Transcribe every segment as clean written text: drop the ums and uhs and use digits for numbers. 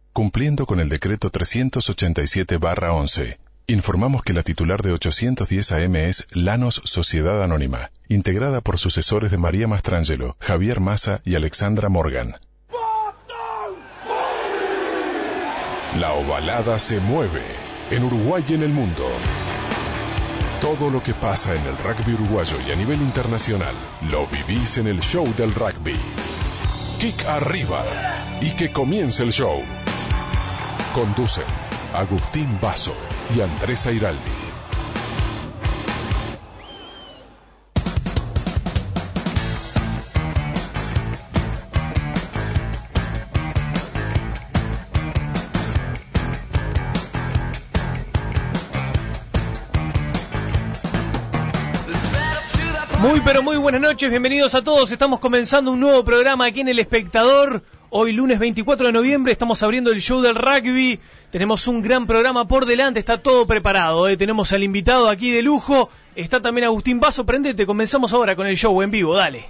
Cumpliendo con el decreto 387/11, informamos que la titular de 810 AM es Lanos Sociedad Anónima, integrada por sucesores de María Mastrangelo, Javier Massa y Alexandra Morgan. La ovalada se mueve en Uruguay y en el mundo. Todo lo que pasa en el rugby uruguayo y a nivel internacional lo vivís en el show del rugby. Kick arriba y que comience el show. Conducen Agustín Basso y Andrés Airaldi. Muy buenas noches, bienvenidos a todos. Estamos comenzando un nuevo programa aquí en El Espectador. Hoy lunes 24 de noviembre estamos abriendo el show del rugby. Tenemos un gran programa por delante, está todo preparado. Tenemos al invitado aquí de lujo. Está también Agustín Basso, prendete, comenzamos ahora con el show en vivo, dale.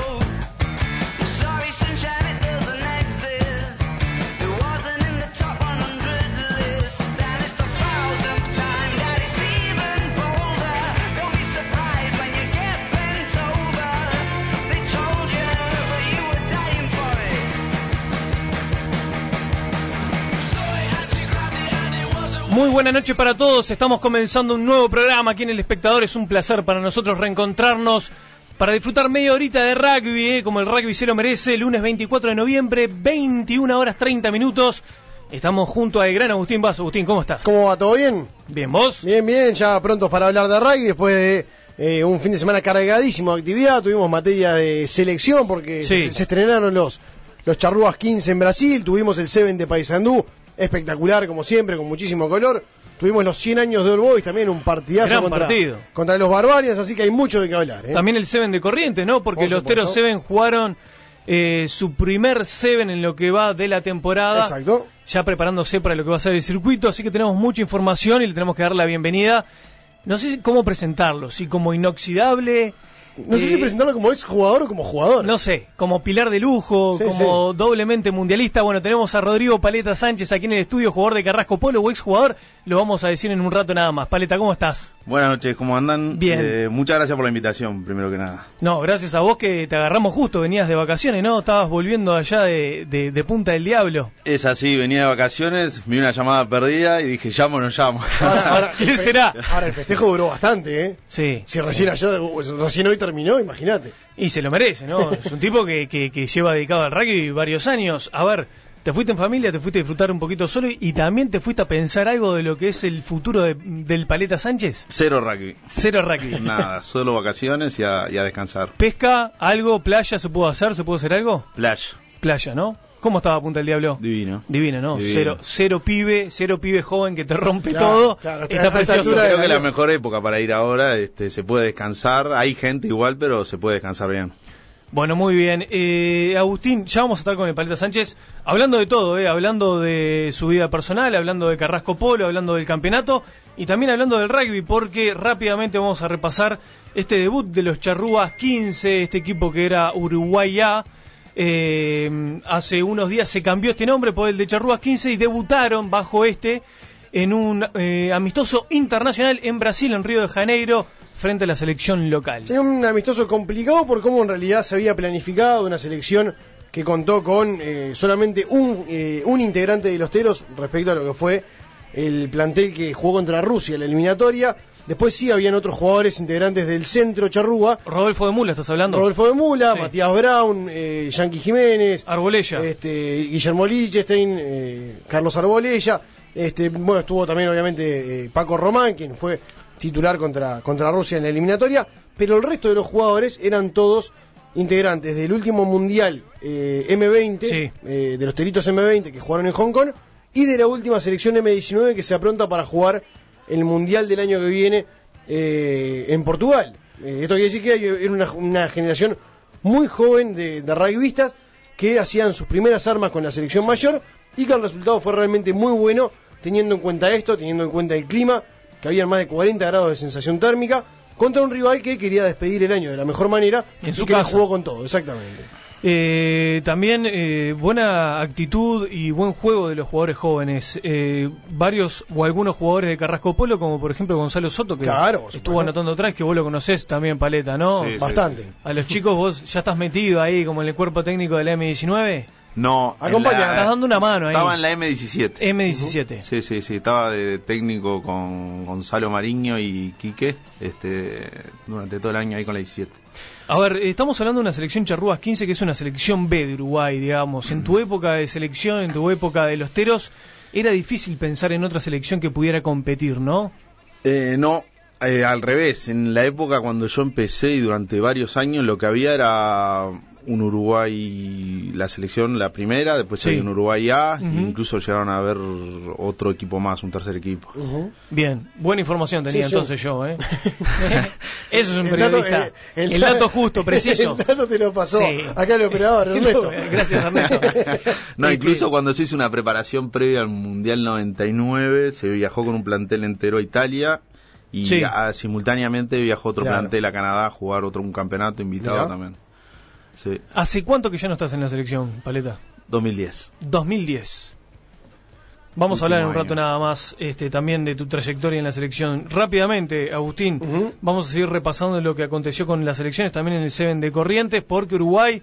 Muy buena noche para todos, estamos comenzando un nuevo programa aquí en El Espectador. Es un placer para nosotros reencontrarnos para disfrutar media horita de rugby, como el rugby se lo merece. Lunes 24 de noviembre, 21 horas 30 minutos. Estamos junto al gran Agustín Basso. Agustín, ¿cómo estás? ¿Cómo va? ¿Todo bien? Bien, ¿vos? Bien, ya prontos para hablar de rugby después de un fin de semana cargadísimo de actividad. Tuvimos materia de selección porque se estrenaron los Charrúas 15 en Brasil, tuvimos el 7 de Paysandú. Espectacular, como siempre, con muchísimo color. Tuvimos los 100 años de All Boys, también un partidazo contra los Barbarians, así que hay mucho de qué hablar. También el 7 de Corrientes, ¿no? Porque los Teros 7 jugaron su primer 7 en lo que va de la temporada. Exacto. Ya preparándose para lo que va a ser el circuito, así que tenemos mucha información y le tenemos que dar la bienvenida. No sé cómo presentarlo, si como inoxidable... No sé si presentarlo como ex jugador o como jugador. No sé, como pilar de lujo, como doblemente mundialista. Bueno, tenemos a Rodrigo Paleta Sánchez aquí en el estudio, jugador de Carrasco Polo o ex jugador. Lo vamos a decir en un rato nada más. Paleta, ¿cómo estás? Buenas noches, ¿cómo andan? Bien. Muchas gracias por la invitación, primero que nada. No, gracias a vos que te agarramos justo, venías de vacaciones, ¿no? Estabas volviendo allá de Punta del Diablo. Es así, venía de vacaciones, vi una llamada perdida y dije, llamo o no llamo. Ahora, ¿Qué será? Ahora el festejo duró bastante, ¿eh? Sí. Si recién hoy terminó, imagínate. Y se lo merece, ¿no? Es un tipo que lleva dedicado al rugby varios años. A ver, te fuiste en familia, te fuiste a disfrutar un poquito solo y también te fuiste a pensar algo de lo que es el futuro del Paleta Sánchez. Cero rugby. Nada, solo vacaciones y a descansar. ¿Pesca? ¿Algo? ¿Playa? ¿Se pudo hacer algo? Playa, ¿no? ¿Cómo estaba Punta del Diablo? Divino, ¿no? Divino. Cero pibe joven que te rompe todo. Claro, está precioso. Creo que es la mejor época para ir ahora, se puede descansar, hay gente igual, pero se puede descansar bien. Bueno, muy bien. Agustín, ya vamos a estar con el Paleta Sánchez hablando de todo, hablando de su vida personal, hablando de Carrasco Polo, hablando del campeonato y también hablando del rugby, porque rápidamente vamos a repasar este debut de los Charrúas 15, este equipo que era Uruguay A. Hace unos días se cambió este nombre por el de Charrúas 15 y debutaron bajo en un amistoso internacional en Brasil, en Río de Janeiro, frente a la selección local. Sí, un amistoso complicado por cómo en realidad se había planificado, una selección que contó con solamente un integrante de los Teros respecto a lo que fue el plantel que jugó contra Rusia en la eliminatoria. Después sí habían otros jugadores integrantes del centro Charrúa. Rodolfo de Mula, ¿estás hablando? Rodolfo de Mula, sí. Matías Brown, Yankee Jiménez, Arbolella, Guillermo Lichtenstein, Carlos Arbolella. Bueno, estuvo también obviamente Paco Román, quien fue titular contra Rusia en la eliminatoria, pero el resto de los jugadores eran todos integrantes del último mundial M20, sí. De los Teritos M20 que jugaron en Hong Kong, y de la última selección M19 que se apronta para jugar el mundial del año que viene en Portugal. Esto quiere decir que era una generación muy joven de rugbyistas que hacían sus primeras armas con la selección mayor y que el resultado fue realmente muy bueno, teniendo en cuenta esto, teniendo en cuenta el clima, que había más de 40 grados de sensación térmica, contra un rival que quería despedir el año de la mejor manera en y su que casa. jugó con todo, exactamente. También buena actitud y buen juego de los jugadores jóvenes. Varios o algunos jugadores de Carrasco Polo, como por ejemplo Gonzalo Soto, que estuvo anotando atrás, que vos lo conocés también, Paleta, ¿no? Sí, bastante. Sí. A los chicos vos ya estás metido ahí como en el cuerpo técnico de la M19. No, estás dando una mano ahí. Estaba en la M17. M17. Sí, estaba de técnico con Gonzalo Mariño y Quique, durante todo el año ahí con la 17. A ver, estamos hablando de una selección Charrúas 15 que es una selección B de Uruguay, digamos. En tu época de selección, en tu época de los Teros, era difícil pensar en otra selección que pudiera competir, ¿no? No, al revés. En la época cuando yo empecé y durante varios años lo que había era un Uruguay, la selección, la primera, después hay un Uruguay A, incluso llegaron a ver otro equipo más, un tercer equipo. Bien, buena información tenía entonces yo, ¿eh? Eso es un periodista. El dato justo, preciso. El dato te lo pasó. Acá el operador, Ernesto. Gracias, Ernesto. No, incluso cuando se hizo una preparación previa al Mundial 99, se viajó con un plantel entero a Italia y simultáneamente viajó otro plantel a Canadá a jugar un campeonato invitado también. Sí. ¿Hace cuánto que ya no estás en la selección, Paleta? 2010. 2010. Vamos a hablar en un rato nada más también de tu trayectoria en la selección. Rápidamente, Agustín, vamos a seguir repasando lo que aconteció con las selecciones también en el Seven de Corrientes, porque Uruguay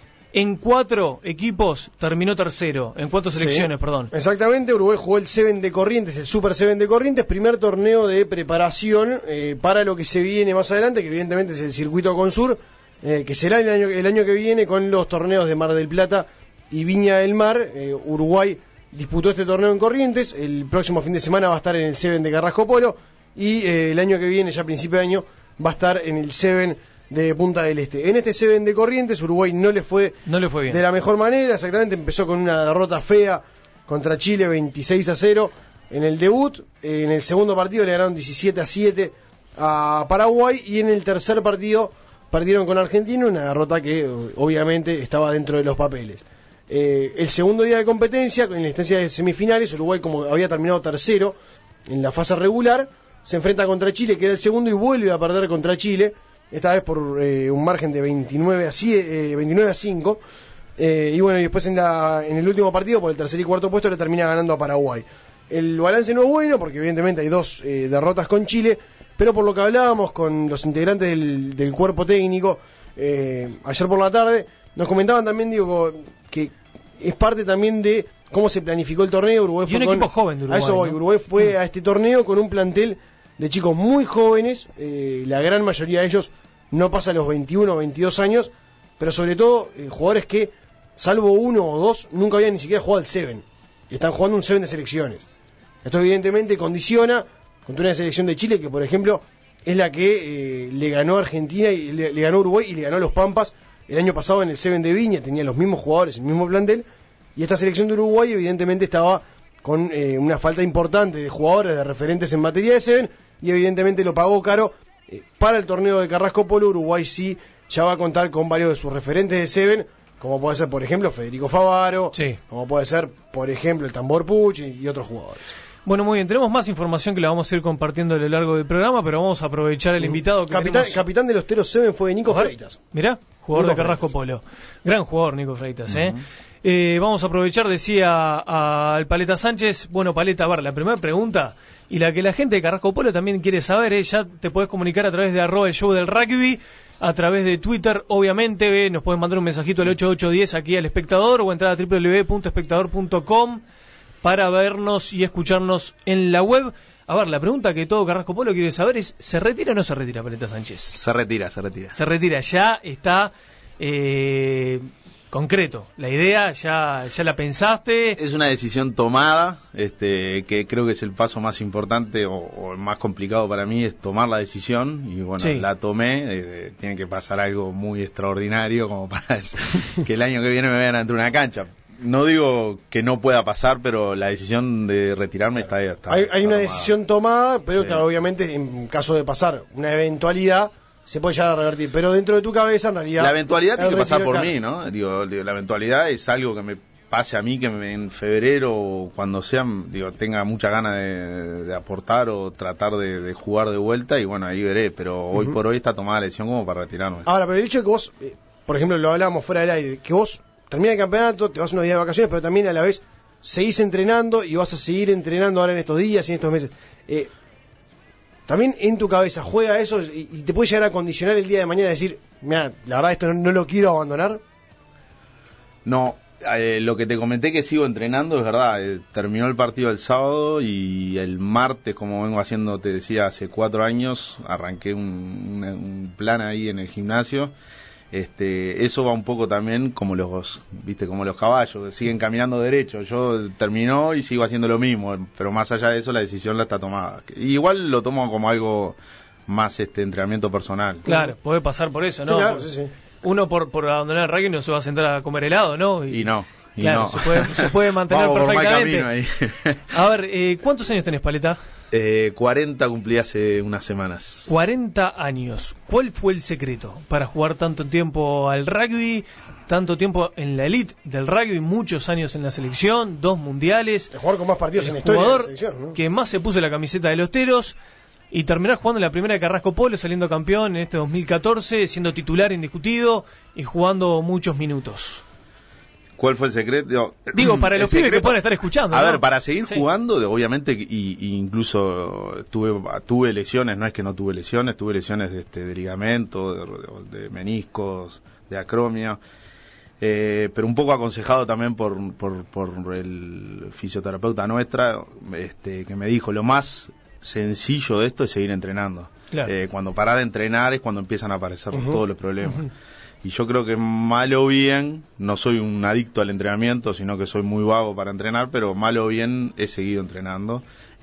en 4 equipos terminó tercero, en 4 selecciones, perdón. Exactamente, Uruguay jugó el Seven de Corrientes, el Super Seven de Corrientes, primer torneo de preparación para lo que se viene más adelante, que evidentemente es el circuito Consur, que será el año que viene con los torneos de Mar del Plata y Viña del Mar. Uruguay disputó este torneo en Corrientes, el próximo fin de semana va a estar en el Seven de Carrasco Polo y el año que viene, ya a principio de año, va a estar en el Seven de Punta del Este. En este Seven de Corrientes, Uruguay no le fue bien de la mejor manera, exactamente, empezó con una derrota fea contra Chile, 26-0 en el debut. En el segundo partido le ganaron 17-7 a Paraguay y en el tercer partido perdieron con Argentina, una derrota que obviamente estaba dentro de los papeles. El segundo día de competencia, en la instancia de semifinales, Uruguay, como había terminado tercero en la fase regular, se enfrenta contra Chile, que era el segundo, y vuelve a perder contra Chile, esta vez por un margen de 29-5. Y bueno, y después en el último partido, por el tercer y cuarto puesto, le termina ganando a Paraguay. El balance no es bueno, porque evidentemente hay 2 derrotas con Chile, pero por lo que hablábamos con los integrantes del cuerpo técnico ayer por la tarde, nos comentaban también, digo, que es parte también de cómo se planificó el torneo. Uruguay fue un equipo joven de Uruguay, a eso voy, ¿no? Uruguay fue a este torneo con un plantel de chicos muy jóvenes, la gran mayoría de ellos no pasa los 21 o 22 años, pero sobre todo jugadores que, salvo 1 o 2, nunca habían ni siquiera jugado al Seven, y están jugando un Seven de selecciones. Esto evidentemente condiciona contra una selección de Chile que, por ejemplo, es la que le ganó a Argentina y le ganó a Uruguay y le ganó a los Pampas el año pasado en el Seven de Viña. Tenía los mismos jugadores, el mismo plantel, y esta selección de Uruguay evidentemente estaba con una falta importante de jugadores, de referentes en materia de Seven, y evidentemente lo pagó caro. Para el torneo de Carrasco Polo, Uruguay sí ya va a contar con varios de sus referentes de Seven, como puede ser, por ejemplo, Federico Favaro, como puede ser, por ejemplo, el Tambor Puch y otros jugadores. Bueno, muy bien, tenemos más información que la vamos a ir compartiendo a lo largo del programa, pero vamos a aprovechar el invitado que capitán de los Teros Seven fue Nico Freitas. Mirá, jugador de Carrasco Polo. Gran jugador, Nico Freitas, vamos a aprovechar, decía al Paleta Sánchez. Bueno, Paleta, a ver, la primera pregunta, y la que la gente de Carrasco Polo también quiere saber, ya te podés comunicar a través de @el show del rugby, a través de Twitter, obviamente, nos pueden mandar un mensajito al 8810 aquí al espectador, o entrar a www.espectador.com para vernos y escucharnos en la web. A ver, la pregunta que todo Carrasco Polo quiere saber es, ¿se retira o no se retira, Paleta Sánchez? Se retira. Se retira, ya está concreto. La idea ya la pensaste. Es una decisión tomada, que creo que es el paso más importante o el más complicado para mí, es tomar la decisión, y bueno, la tomé. Tiene que pasar algo muy extraordinario como para que el año que viene me vean ante una cancha. No digo que no pueda pasar, pero la decisión de retirarme está hay una decisión tomada, pero que obviamente en caso de pasar una eventualidad se puede llegar a revertir, pero dentro de tu cabeza en realidad la eventualidad tiene que pasar por mí, ¿no? Digo, la eventualidad es algo que me pase a mí, que en febrero o cuando sea, tenga mucha ganas de aportar o tratar de jugar de vuelta, y bueno, ahí veré, pero hoy por hoy está tomada la decisión como para retirarme. Ahora, pero el hecho de que vos por ejemplo, lo hablábamos fuera del aire, que vos terminas el campeonato, te vas unos días de vacaciones, pero también a la vez seguís entrenando y vas a seguir entrenando ahora en estos días y en estos meses. También en tu cabeza juega eso y te puede llegar a condicionar el día de mañana, decir, mira, la verdad esto no lo quiero abandonar. No, lo que te comenté que sigo entrenando es verdad. Terminó el partido el sábado y el martes, como vengo haciendo, te decía, hace 4 años, arranqué un plan ahí en el gimnasio. Eso va un poco también como los caballos, que siguen caminando derecho. Yo terminó y sigo haciendo lo mismo, pero más allá de eso la decisión la está tomada. Igual lo tomo como algo más entrenamiento personal. Claro, puede pasar por eso, ¿no? Sí, claro, sí. Uno por abandonar el rugby no se va a sentar a comer helado, ¿no? Y no. Claro, se puede mantener perfectamente. Ahí. A ver, ¿cuántos años tenés, Paleta? 40 cumplí hace unas semanas. 40 años. ¿Cuál fue el secreto para jugar tanto tiempo al rugby, tanto tiempo en la elite del rugby, muchos años en la selección, 2 mundiales? De jugar con más partidos en la historia de la selección, ¿no? Que más se puso la camiseta de los Teros y terminar jugando en la primera de Carrasco Polo, saliendo campeón en este 2014, siendo titular indiscutido y jugando muchos minutos. ¿Cuál fue el secreto? Digo, para los pibes que pueden estar escuchando. A ¿no? ver, para seguir jugando, obviamente, y incluso tuve lesiones, no es que no tuve lesiones de ligamento, de meniscos, de acromia, pero un poco aconsejado también por el fisioterapeuta nuestra, que me dijo, lo más sencillo de esto es seguir entrenando. Claro. Cuando parás de entrenar es cuando empiezan a aparecer todos los problemas. Y yo creo que mal o bien, no soy un adicto al entrenamiento, sino que soy muy vago para entrenar, pero mal o bien he seguido entrenando.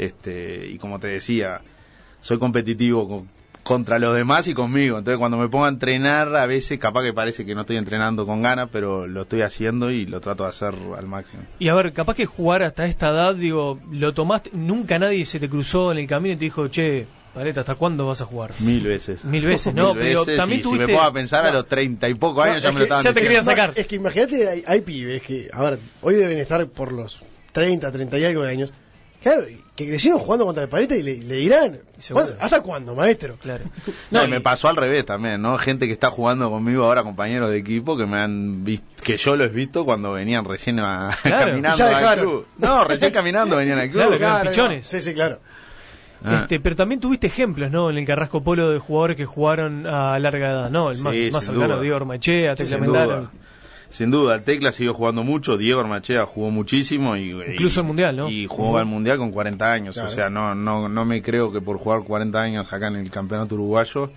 Y como te decía, soy competitivo contra los demás y conmigo. Entonces cuando me pongo a entrenar, a veces capaz que parece que no estoy entrenando con ganas, pero lo estoy haciendo y lo trato de hacer al máximo. Y a ver, capaz que jugar hasta esta edad, digo, lo tomaste, nunca nadie se te cruzó en el camino y te dijo, che, Paleta, ¿hasta cuándo vas a jugar? 1000 veces. 1000 veces, ¿no? Pero también tuviste... Si me pongo a pensar, a los 30 y pocos años ya me lo estaban diciendo. Ya te querían sacar. Es que imagínate, hay pibes que, a ver, hoy deben estar por los 30 y algo de años, claro, que crecieron jugando contra el Paleta y le dirán, ¿hasta cuándo, maestro? Claro. No, me pasó al revés también, ¿no? Gente que está jugando conmigo ahora, compañeros de equipo, que me han visto, que yo los he visto cuando venían recién caminando al club. No, recién caminando venían al club. Claro, pichones. Sí, claro. Pero también tuviste ejemplos, ¿no? En el Carrasco Polo de jugadores que jugaron a larga edad, ¿no? El más cercano, Diego Ormachea, Tecla Mendara. Sin duda, el Tecla siguió jugando mucho, Diego Ormachea jugó muchísimo incluso el Mundial, ¿no? Y jugó al Mundial con 40 años, claro. O sea, no me creo que por jugar 40 años acá en el campeonato uruguayo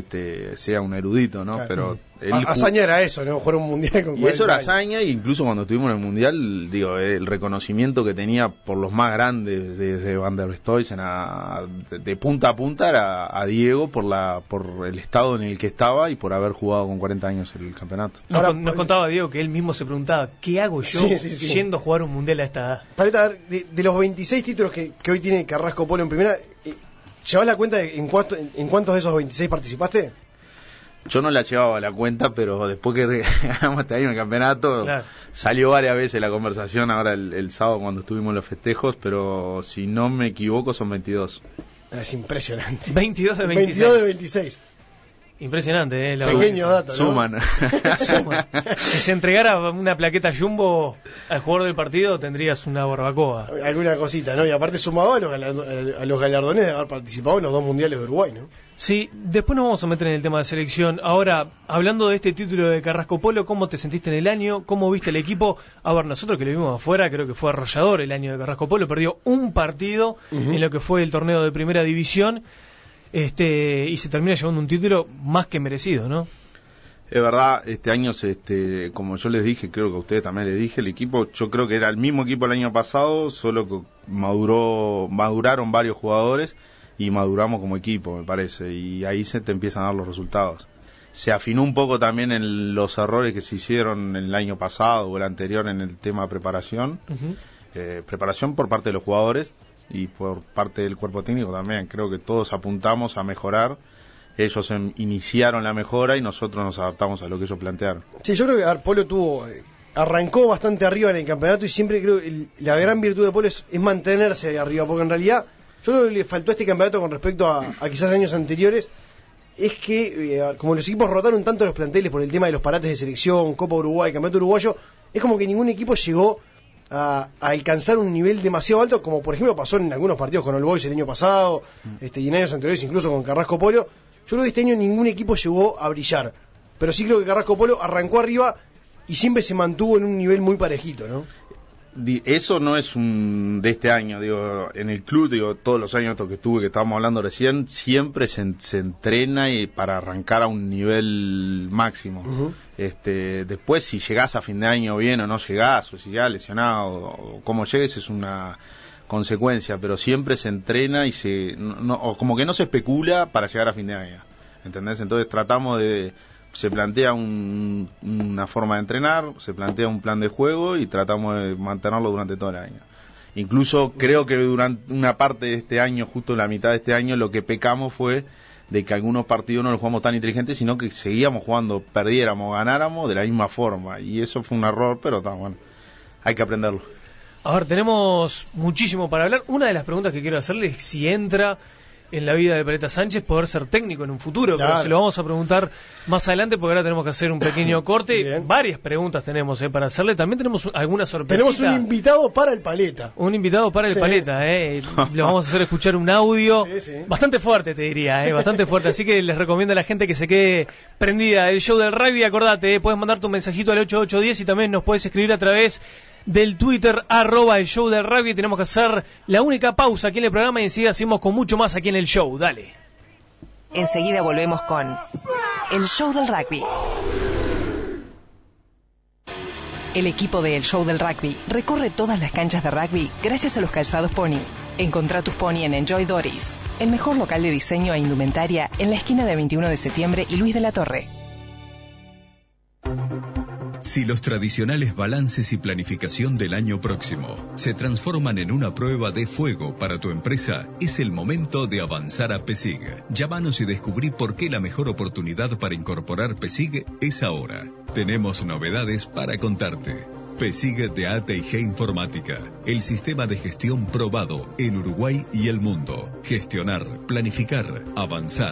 sea un erudito, ¿no? Claro. Pero hazaña era eso, ¿no? Jugar un Mundial con 40 y eso era años. hazaña, e incluso cuando estuvimos en el Mundial, digo, el reconocimiento que tenía por los más grandes, desde Van der Stoysen de punta a punta, era a Diego por el estado en el que estaba y por haber jugado con 40 años el campeonato. Nos contaba Diego que él mismo se preguntaba, ¿qué hago yo yendo a jugar un Mundial a esta edad? Paleta, de los 26 títulos que hoy tiene Carrasco Polo en primera, ¿llevas la cuenta de en cuántos de esos 26 participaste? Yo no la llevaba la cuenta, pero después que ganamos este año en el campeonato, claro, salió varias veces la conversación ahora el sábado cuando estuvimos en los festejos, pero si no me equivoco son 22. Es impresionante. 22 de 26. 22 de 26. Impresionante, pequeño dato, ¿no? Suman. Si se entregara una plaqueta Jumbo al jugador del partido, tendrías una barbacoa. Alguna cosita, ¿no? Y aparte sumado a los galardones de haber participado en los 2 mundiales de Uruguay, ¿no? Sí, después nos vamos a meter en el tema de selección. Ahora, hablando de este título de Carrasco Polo, ¿cómo te sentiste en el año? ¿Cómo viste el equipo? A ver, nosotros que lo vimos afuera, creo que fue arrollador el año de Carrasco Polo. Perdió un partido en lo que fue el torneo de primera división. Y se termina llevando un título más que merecido, ¿no? Es verdad, este año, como yo les dije, creo que a ustedes también les dije, el equipo, yo creo que era el mismo equipo el año pasado, solo que maduraron varios jugadores y maduramos como equipo, me parece, y ahí se te empiezan a dar los resultados. Se afinó un poco también en los errores que se hicieron el año pasado o el anterior en el tema de preparación, preparación por parte de los jugadores y por parte del cuerpo técnico también. Creo que todos apuntamos a mejorar. Ellos iniciaron la mejora y nosotros nos adaptamos a lo que ellos plantearon. Sí, yo creo que Polo arrancó bastante arriba en el campeonato y siempre creo que la gran virtud de Polo es mantenerse ahí arriba, porque en realidad yo creo que le faltó a este campeonato con respecto a quizás años anteriores, es que, como los equipos rotaron tanto los planteles por el tema de los parates de selección, Copa Uruguay, Campeonato Uruguayo, es como que ningún equipo llegó a alcanzar un nivel demasiado alto, como por ejemplo pasó en algunos partidos con All Boys el año pasado, y en años anteriores incluso con Carrasco Polo. Yo creo que este año ningún equipo llegó a brillar, pero sí creo que Carrasco Polo arrancó arriba y siempre se mantuvo en un nivel muy parejito, ¿no? Eso no es de este año, digo, en el club, digo, todos los años que estuve, que estábamos hablando recién, siempre se entrena y para arrancar a un nivel máximo. Uh-huh. Después, si llegás a fin de año bien o no llegás, o si ya lesionado, o como llegues, es una consecuencia, pero siempre se entrena y o como que no se especula para llegar a fin de año, ¿entendés? Entonces tratamos se plantea una forma de entrenar, se plantea un plan de juego y tratamos de mantenerlo durante todo el año. Incluso creo que durante una parte de este año, justo en la mitad de este año, lo que pecamos fue de que algunos partidos no los jugamos tan inteligentes, sino que seguíamos jugando, perdiéramos, ganáramos de la misma forma. Y eso fue un error, pero bueno, hay que aprenderlo. A ver, tenemos muchísimo para hablar. Una de las preguntas que quiero hacerle es si entra en la vida de Paleta Sánchez poder ser técnico en un futuro, claro. Pero se lo vamos a preguntar más adelante porque ahora tenemos que hacer un pequeño corte. Bien. Varias preguntas tenemos para hacerle. También tenemos alguna sorpresa. Tenemos un invitado para el Paleta. Un invitado para el Paleta, Le vamos a hacer escuchar un audio bastante fuerte, te diría, bastante fuerte. Así que les recomiendo a la gente que se quede prendida. El show del rugby, acordate, puedes mandar tu mensajito al 8810 y también nos puedes escribir a través del Twitter, @el show del rugby. Tenemos que hacer la única pausa aquí en el programa y enseguida seguimos con mucho más aquí en el show. Dale. Enseguida volvemos con el show del rugby. El equipo de El Show del Rugby recorre todas las canchas de rugby gracias a los calzados Pony. Encontrá tus Pony en Enjoy Doris, el mejor local de diseño e indumentaria en la esquina de 21 de septiembre y Luis de la Torre. Si los tradicionales balances y planificación del año próximo se transforman en una prueba de fuego para tu empresa, es el momento de avanzar a PESIG. Llámanos y descubrí por qué la mejor oportunidad para incorporar PESIG es ahora. Tenemos novedades para contarte. PESIG de AT&G Informática, el sistema de gestión probado en Uruguay y el mundo. Gestionar, planificar, avanzar.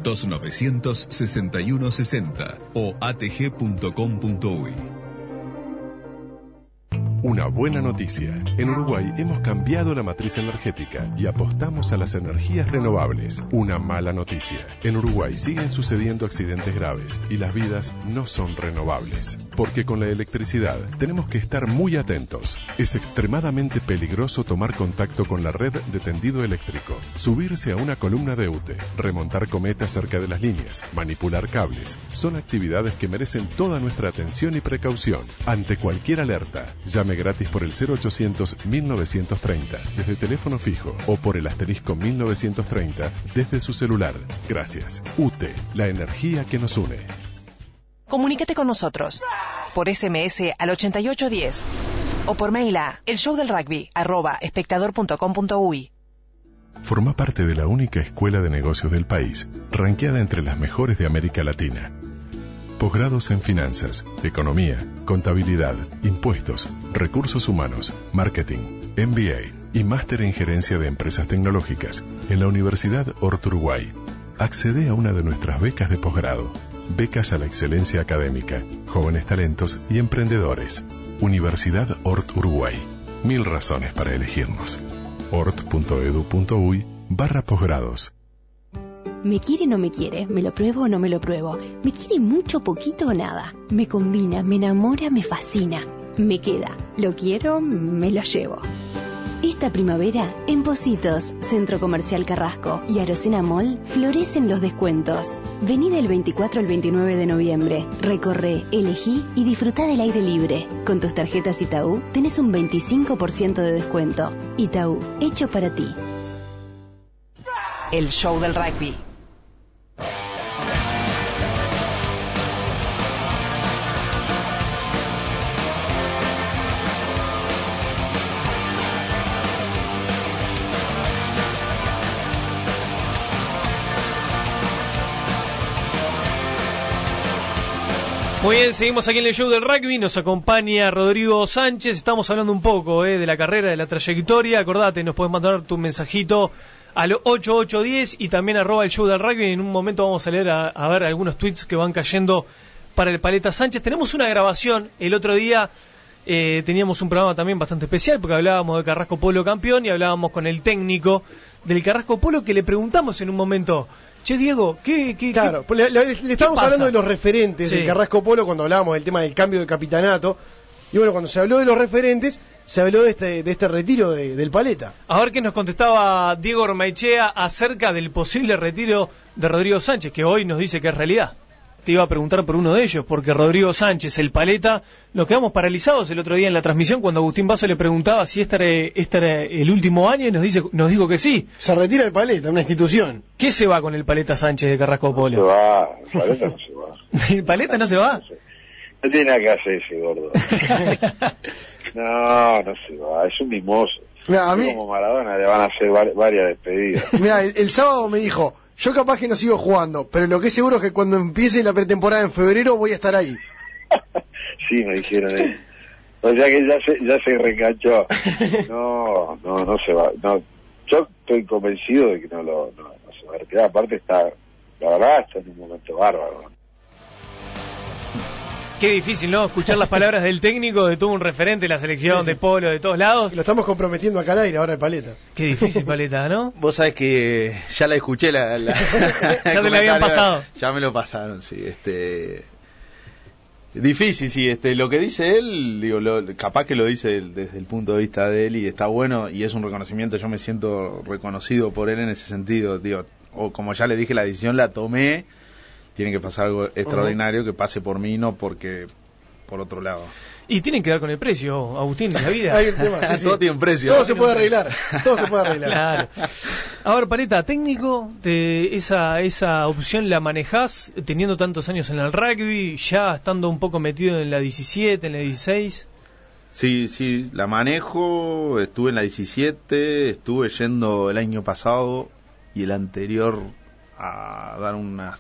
296160 o atg.com.uy. Una buena noticia. En Uruguay hemos cambiado la matriz energética y apostamos a las energías renovables. Una mala noticia. En Uruguay siguen sucediendo accidentes graves y las vidas no son renovables. Porque con la electricidad tenemos que estar muy atentos. Es extremadamente peligroso tomar contacto con la red de tendido eléctrico, subirse a una columna de UTE, remontar cometas cerca de las líneas, manipular cables. Son actividades que merecen toda nuestra atención y precaución. Ante cualquier alerta, llame gratis por el 0800-1930 desde teléfono fijo o por el asterisco 1930 desde su celular. Gracias. UTE, la energía que nos une. Comunícate con nosotros por SMS al 8810 o por mail a elshowdelrugby@espectador.com.uy. Forma parte de la única escuela de negocios del país, rankeada entre las mejores de América Latina. Posgrados en finanzas, economía, contabilidad, impuestos, recursos humanos, marketing, MBA y máster en gerencia de empresas tecnológicas en la Universidad Hort Uruguay. Accede a una de nuestras becas de posgrado, becas a la excelencia académica, jóvenes talentos y emprendedores. Universidad Hort Uruguay. 1000 razones para elegirnos. hort.edu.uy/posgrados. ¿Me quiere o no me quiere? ¿Me lo pruebo o no me lo pruebo? ¿Me quiere mucho, poquito o nada? ¿Me combina, me enamora, me fascina? ¿Me queda? ¿Lo quiero? ¿Me lo llevo? Esta primavera, en Pocitos, Centro Comercial Carrasco y Arocena Mall, florecen los descuentos. Vení del 24 al 29 de noviembre. Recorre, elegí y disfrutá del aire libre. Con tus tarjetas Itaú, tenés un 25% de descuento. Itaú, hecho para ti. El show del rugby. Muy bien, seguimos aquí en el show del rugby, nos acompaña Rodrigo Sánchez, estamos hablando un poco de la carrera, de la trayectoria. Acordate, nos puedes mandar tu mensajito al 8810 y también @el show del rugby. En un momento vamos a leer a ver algunos tweets que van cayendo para el Paleta Sánchez. Tenemos una grabación, el otro día teníamos un programa también bastante especial porque hablábamos de Carrasco Polo campeón y hablábamos con el técnico del Carrasco Polo, que le preguntamos en un momento: che, Diego, Claro, le estábamos hablando de los referentes del Carrasco Polo cuando hablábamos del tema del cambio de capitanato. Y bueno, cuando se habló de los referentes, se habló de este retiro del Paleta. A ver qué nos contestaba Diego Ormaechea acerca del posible retiro de Rodrigo Sánchez, que hoy nos dice que es realidad. Te iba a preguntar por uno de ellos, porque Rodrigo Sánchez, el Paleta, nos quedamos paralizados el otro día en la transmisión cuando Agustín Basso le preguntaba si este era el último año y nos dijo que sí. Se retira el Paleta, una institución. ¿Qué se va con el Paleta Sánchez de Carrasco Polo? No se va, el Paleta no se va. ¿El Paleta no se va? No tiene nada que hacer ese gordo. No se va, es un mimoso. Mirá, a mí, como Maradona le van a hacer varias despedidas. Mira, el sábado me dijo: yo capaz que no sigo jugando, pero lo que es seguro es que cuando empiece la pretemporada en febrero voy a estar ahí. Sí, me dijeron eso. O sea que ya se reenganchó. No se va. No, yo estoy convencido de que no se va a retirar. Aparte la verdad está en un momento bárbaro. Qué difícil, ¿no? Escuchar las palabras del técnico de todo un referente de la selección, de Polo, de todos lados. Lo estamos comprometiendo acá al aire ahora el Paleta. Qué difícil, Paleta, ¿no? Vos sabés que ya la escuché ya te la habían pasado. Ya me lo pasaron, sí. Difícil, sí. Lo que dice él, digo, capaz que lo dice desde el punto de vista de él y está bueno y es un reconocimiento. Yo me siento reconocido por él en ese sentido, digo. O como ya le dije, la decisión la tomé. Tiene que pasar algo extraordinario que pase por mí, no porque por otro lado. Y tienen que ver con el precio, Agustín, de la vida. Hay un tema, sí. Todo tiene un precio. Todo se puede arreglar. Todo se puede arreglar. Claro. A ver, Paleta, técnico, esa opción la manejás teniendo tantos años en el rugby, ya estando un poco metido en la 17, en la 16. Sí, la manejo. Estuve en la 17, estuve yendo el año pasado y el anterior a dar unas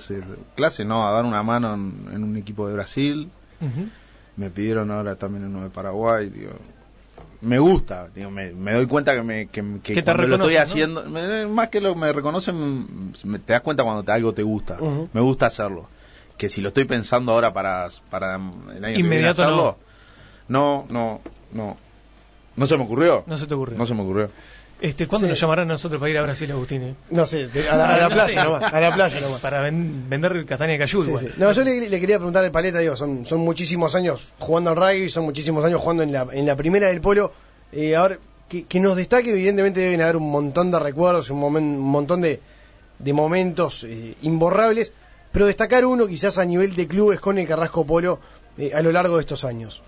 a dar una mano en un equipo de Brasil. Uh-huh. Me pidieron ahora también uno de Paraguay. Digo, me gusta, digo, me doy cuenta que cuando lo estoy haciendo, ¿no? Más que me reconocen, te das cuenta cuando algo te gusta. Uh-huh. Me gusta hacerlo. Que si lo estoy pensando ahora para el año que viene hacerlo, no se me ocurrió. No se te ocurrió. No se me ocurrió. ¿Cuándo nos llamarán a nosotros para ir a Brasil, Agustín? No sé, a la playa nomás. A la playa nomás. Para vender castaña de cayú. Sí. No, yo le quería preguntar al Paleta, digo, son muchísimos años jugando al rugby, son muchísimos años jugando en la primera del Polo. Ahora, que nos destaque, evidentemente deben haber un montón de recuerdos, un montón de momentos imborrables, pero destacar uno quizás a nivel de clubes con el Carrasco Polo a lo largo de estos años.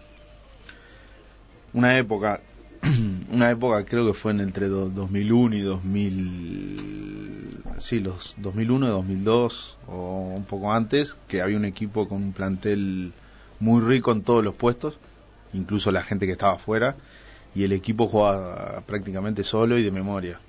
Una época creo que fue entre 2001 y 2000, sí, los 2001 y 2002 o un poco antes, que había un equipo con un plantel muy rico en todos los puestos, incluso la gente que estaba afuera, y el equipo jugaba prácticamente solo y de memoria.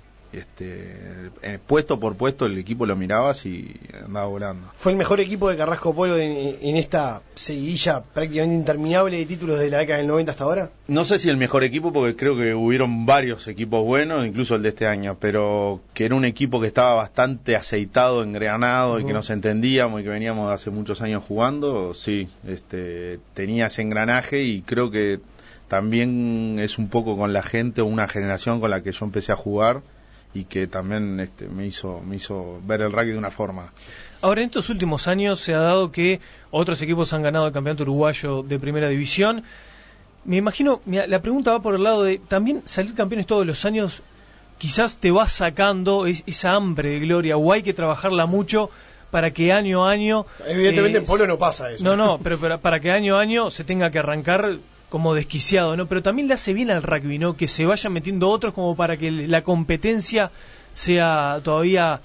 Puesto por puesto el equipo lo mirabas y andaba volando. ¿Fue el mejor equipo de Carrasco Polo en esta seguidilla prácticamente interminable de títulos de la década del 90 hasta ahora? No sé si el mejor equipo, porque creo que hubieron varios equipos buenos, incluso el de este año, pero que era un equipo que estaba bastante aceitado, engranado, y que nos entendíamos y que veníamos de hace muchos años jugando. Sí, tenía ese engranaje, y creo que también es un poco con la gente o una generación con la que yo empecé a jugar, y que también me hizo ver el rugby de una forma. Ahora, en estos últimos años se ha dado que otros equipos han ganado el campeonato uruguayo de primera división. Me imagino, la pregunta va por el lado de también salir campeones todos los años, quizás te va sacando esa hambre de gloria, o hay que trabajarla mucho para que año a año... Evidentemente en Polo no pasa eso. No, pero para que año a año se tenga que arrancar como desquiciado, ¿no? Pero también le hace bien al rugby, ¿no? Que se vayan metiendo otros como para que la competencia sea todavía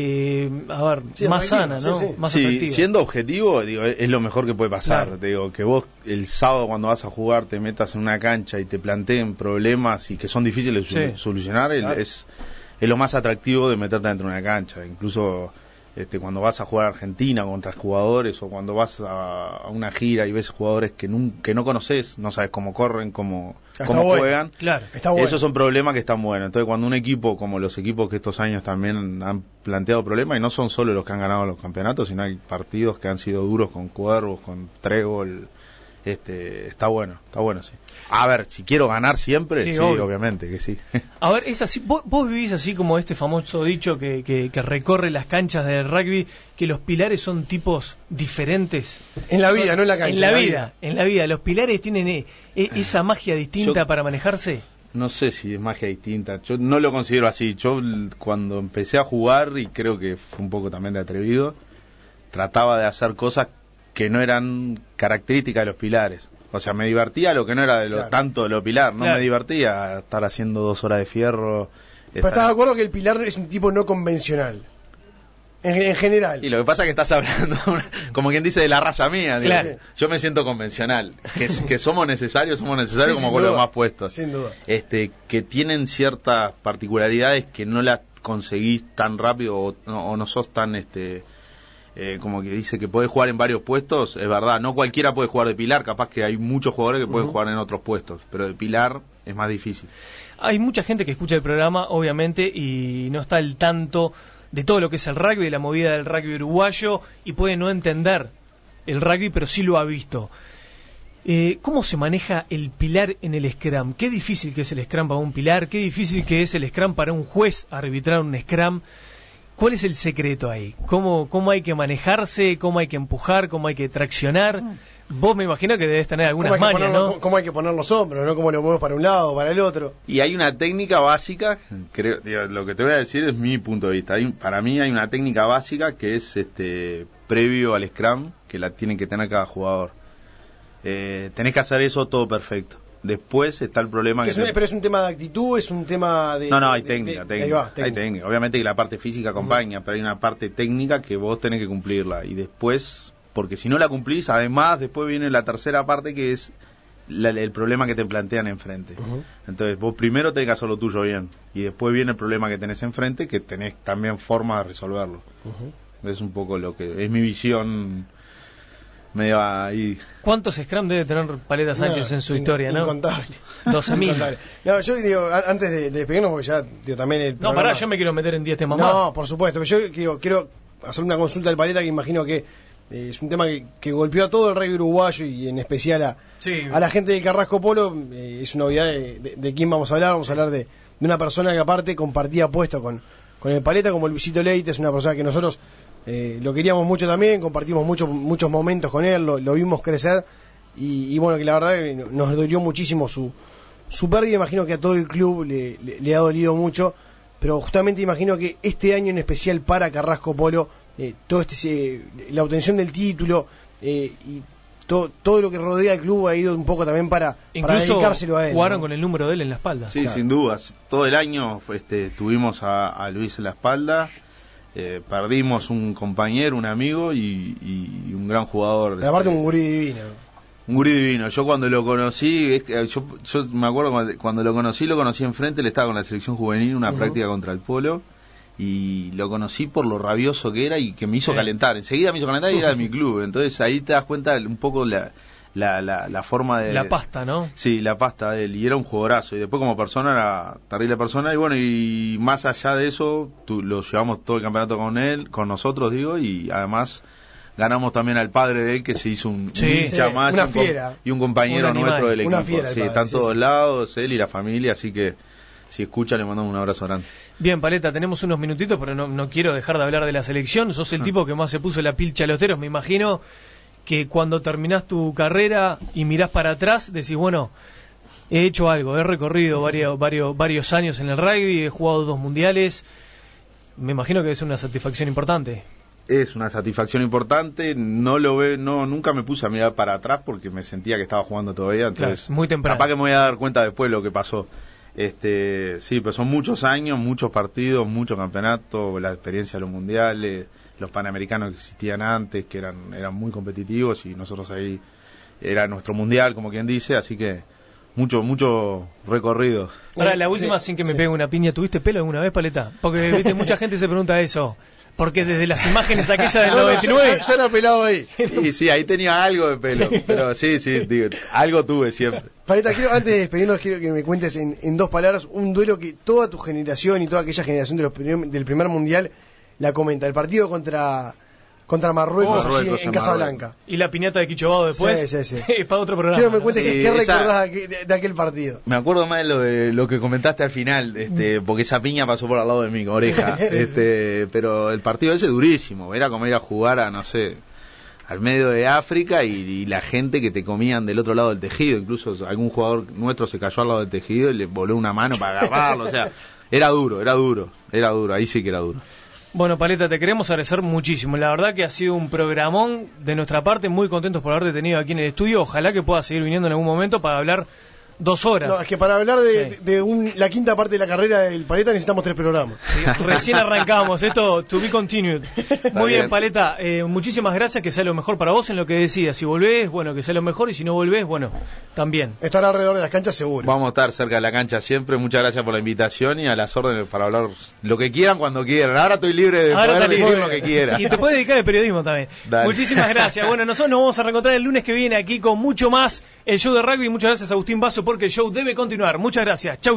más sana, ¿no? Sí. Más sí, atractiva. Siendo objetivo, digo, es lo mejor que puede pasar. Claro. Te digo, que vos el sábado cuando vas a jugar te metas en una cancha y te planteen problemas y que son difíciles de solucionar, claro. es lo más atractivo de meterte dentro de una cancha. Incluso Cuando vas a jugar a Argentina contra jugadores, o cuando vas a una gira y ves jugadores que no conoces, no sabes cómo corren, cómo juegan, claro, esos son problemas que están buenos. Entonces cuando un equipo, como los equipos que estos años también han planteado problemas, y no son solo los que han ganado los campeonatos, sino hay partidos que han sido duros con Cuervos, con Trébol, está bueno, sí. A ver, si quiero ganar siempre, sí, obviamente que sí. A ver, es así, vos vivís así como este famoso dicho que recorre las canchas del rugby, que los pilares son tipos diferentes. En la vida, no en la cancha. En la vida, los pilares tienen esa magia distinta para manejarse. No sé si es magia distinta, yo no lo considero así. Yo cuando empecé a jugar, y creo que fue un poco también de atrevido, trataba de hacer cosas que no eran características de los pilares. O sea, me divertía lo que no era tanto de lo pilar, no me divertía estar haciendo 2 horas de fierro. Pero estás de acuerdo que el pilar es un tipo no convencional, en general. Y lo que pasa es que estás hablando, como quien dice, de la raza mía. Claro. Yo me siento convencional, que somos necesarios como con los más puestos. Sin duda. Que tienen ciertas particularidades que no las conseguís tan rápido, o no sos tan... como que dice que podés jugar en varios puestos, es verdad, no cualquiera puede jugar de pilar, capaz que hay muchos jugadores que pueden jugar en otros puestos, pero de pilar es más difícil. Hay mucha gente que escucha el programa, obviamente, y no está al tanto de todo lo que es el rugby, de la movida del rugby uruguayo, y puede no entender el rugby, pero sí lo ha visto. ¿Cómo se maneja el pilar en el scrum? Qué difícil que es el scrum para un pilar, qué difícil que es el scrum para un juez arbitrar un scrum. ¿Cuál es el secreto ahí? ¿Cómo hay que manejarse? ¿Cómo hay que empujar? ¿Cómo hay que traccionar? Vos me imagino que debes tener algunas mañas, ¿no? ¿Cómo hay que poner los hombros, no? ¿Cómo lo mueves para un lado o para el otro? Y hay una técnica básica, lo que te voy a decir es mi punto de vista. Para mí hay una técnica básica que es previo al scrum, que la tiene que tener cada jugador. Tenés que hacer eso todo perfecto. Después está el problema pero es un tema de actitud, es un tema de... No, hay técnica. Hay técnica. Obviamente que la parte física acompaña, pero hay una parte técnica que vos tenés que cumplirla. Y después, porque si no la cumplís, además, después viene la tercera parte, que es el problema que te plantean enfrente. Entonces, vos primero tenés que hacer lo tuyo bien. Y después viene el problema que tenés enfrente, que tenés también forma de resolverlo. Es un poco lo que es mi visión... medio ahí. ¿Cuántos scrum debe tener Paleta Sánchez en su historia, no? Incontable. 12.000. No, yo digo, antes de despedirnos, porque ya también el programa... No, pará, yo me quiero meter en 10 temas más. No, por supuesto, pero yo quiero hacer una consulta al Paleta, que imagino que es un tema que golpeó a todo el rugby uruguayo, y en especial a la gente del Carrasco Polo. Es una novedad de quién vamos a hablar. Vamos a hablar de una persona que aparte compartía puesto con el Paleta, como Luisito Leite. Es una persona que nosotros... lo queríamos mucho también, compartimos muchos momentos con él, lo vimos crecer, y bueno, que la verdad nos dolió muchísimo su pérdida. Imagino que a todo el club le ha dolido mucho, pero justamente imagino que este año en especial para Carrasco Polo, todo la obtención del título, y todo lo que rodea al club ha ido un poco también para dedicárselo a él. Jugaron con el número de él en la espalda. Sí, claro. Sin dudas, todo el año tuvimos a Luis en la espalda. Perdimos un compañero, un amigo y un gran jugador. Pero aparte un gurí divino. Yo cuando lo conocí, yo me acuerdo cuando lo conocí enfrente. Él estaba con la selección juvenil, una práctica contra el Polo, y lo conocí por lo rabioso que era y que me hizo calentar. Enseguida me hizo calentar y era de mi club. Entonces ahí te das cuenta un poco la forma de... La pasta, ¿no? Sí, la pasta de él, y era un jugadorazo, y después como persona era terrible persona, y bueno, y más allá de eso, lo llevamos todo el campeonato con él, con nosotros digo, y además ganamos también al padre de él, que se hizo un hincha más, una fiera, y un compañero nuestro del equipo. Fiera, sí, están todos lados, él y la familia, así que si escucha le mandamos un abrazo grande. Bien, Paleta, tenemos unos minutitos, pero no quiero dejar de hablar de la selección. Sos el tipo que más se puso la pilcha a los teros, me imagino que cuando terminás tu carrera y mirás para atrás, decís, bueno, he hecho algo, he recorrido varios años en el rugby, he jugado 2 mundiales, me imagino que es una satisfacción importante. Es una satisfacción importante, nunca me puse a mirar para atrás porque me sentía que estaba jugando todavía, entonces claro, muy temprano. Capaz que me voy a dar cuenta después lo que pasó. Sí, pero son muchos años, muchos partidos, muchos campeonatos, la experiencia de los mundiales, los panamericanos que existían antes, que eran muy competitivos, y nosotros ahí era nuestro mundial, como quien dice, así que mucho recorrido. Ahora, la última, sin que me pegue una piña, ¿tuviste pelo alguna vez, Paleta? Porque, viste, mucha gente se pregunta eso. Porque desde las imágenes aquellas del 99... Ya era pelado ahí. Sí, ahí tenía algo de pelo. Pero sí, digo, algo tuve siempre. Paleta, antes de despedirnos, quiero que me cuentes en 2 palabras un duelo que toda tu generación y toda aquella generación del primer mundial la comenta. El partido contra Marruecos, allí en Casablanca. Y la piñata de Quichovado después. Sí. Es para otro programa. Quiero que me cuentes qué recordás de aquel partido. Me acuerdo más de lo que comentaste al final, porque esa piña pasó por al lado de mi oreja. Pero el partido ese durísimo. Era como ir a jugar a, no sé, al medio de África y la gente que te comían del otro lado del tejido. Incluso algún jugador nuestro se cayó al lado del tejido y le voló una mano para agarrarlo. O sea, era duro. Ahí sí que era duro. Bueno, Paleta, te queremos agradecer muchísimo. La verdad que ha sido un programón de nuestra parte, muy contentos por haberte tenido aquí en el estudio. Ojalá que puedas seguir viniendo en algún momento para hablar 2 horas. No, es que para hablar de la quinta parte de la carrera del Paleta necesitamos 3 programas. Sí, recién arrancamos, esto to be continued. Muy bien, Paleta, muchísimas gracias, que sea lo mejor para vos en lo que decidas. Si volvés, bueno, que sea lo mejor, y si no volvés, bueno, también. Estar alrededor de las canchas seguro. Vamos a estar cerca de la cancha siempre. Muchas gracias por la invitación y a las órdenes para hablar lo que quieran cuando quieran. Ahora estoy libre de poder decir lo que quiera. Y te puedes dedicar al periodismo también. Dale. Muchísimas gracias. Bueno, nosotros nos vamos a reencontrar el lunes que viene aquí con mucho más el show de rugby. Muchas gracias a Agustín Basso, porque el show debe continuar. Muchas gracias. Chau.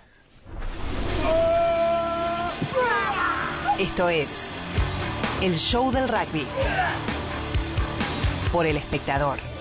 Esto es el show del rugby por El Espectador.